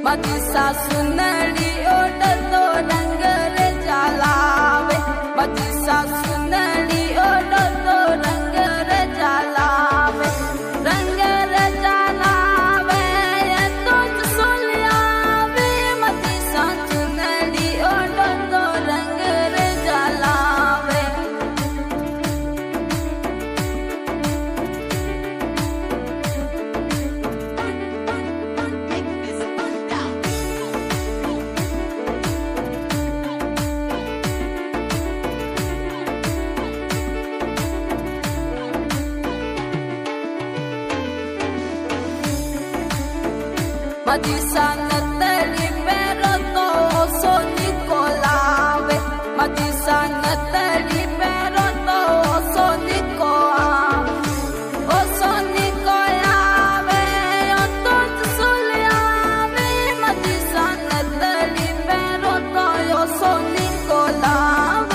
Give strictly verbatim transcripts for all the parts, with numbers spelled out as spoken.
माझी सासू नळी ओढतो रंग रे जालावे, माझी सासू नळी ओढतो रंग रे जालावे, रंग रे जालावे तोच सोल्यावे, माझी सासू नळी ओढतो रंग रे जालावे. माझी सांगतली पेरो तो सोनी कोलावे, माझी सांगतली पेरो तो सोनी कोआवे, ओ सोनी कोयावे ओ तोच सोल्यावे, माझी सांगतली पेरो तो ओ सोनी कोलावे.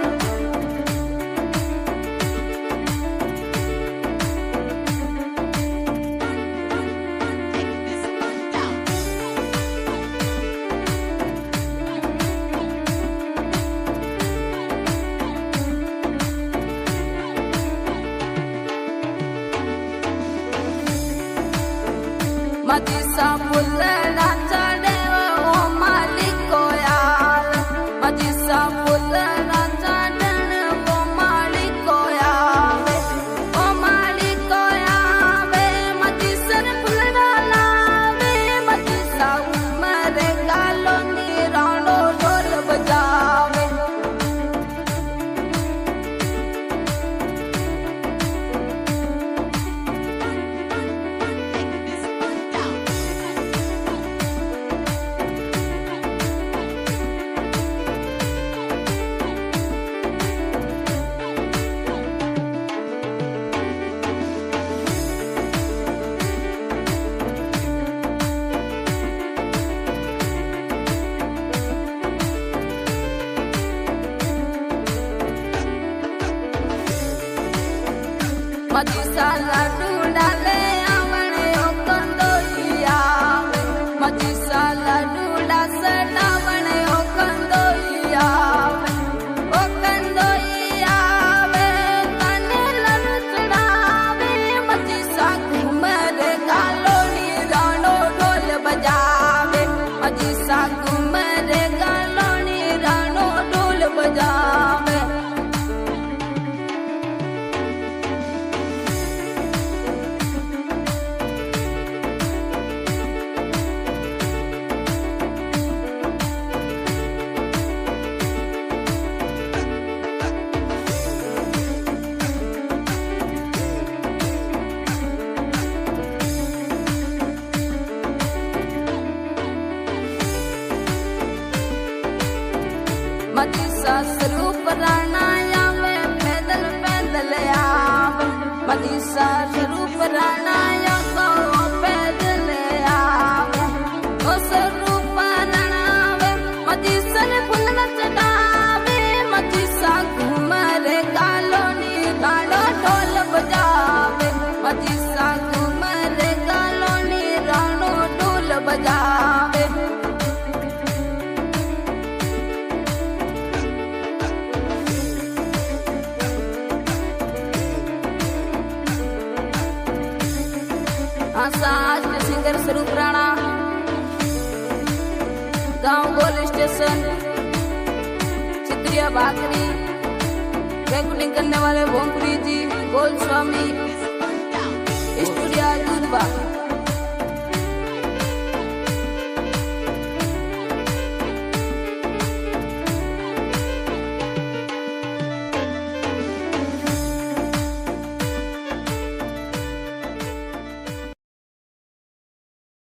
माझी सापुलना चढे ओ मालिको याल, माझी सापुलना चढे ओ मालिको यावे, ओ मालिको यावे, माझी सरपुलना लावे, माझी साऊ मरे गालो निराणो ढोल बजावे. माझी साला डुडाले आवणे ओ कंदोईयावे, माझी साला डुडा सडावणे ओ कंदोईयावे, ओ कंदोईयावे कने लनु चढ़ावे, माझी साकू मरे गालो निराणो ढोल बजावे, माझी साकू मरे गालो निराणो ढोल बजावे. माझी सासरू पराणाया में पैदल पैदल आवे, माझी सासरू पराणाया को पैदल आवे, ओ सरू पराणावे माझी सर फुल चढ़ावे, माझी साकू मरे गालो निराणो ढोल बजावे, माझी साकू मरे गालो निराणो ढोल बजावे. आज के सिंगर स्वरूप राणा, गांव गोल स्टेशन, चित्रिया भाकरी, रेकॉर्डिंग करने वाले भोंपुरी जी, गोल स्वामी, स्टूडियो दूधवा.